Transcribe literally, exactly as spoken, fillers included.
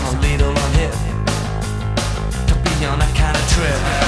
a little on hip to be on that kind of trip.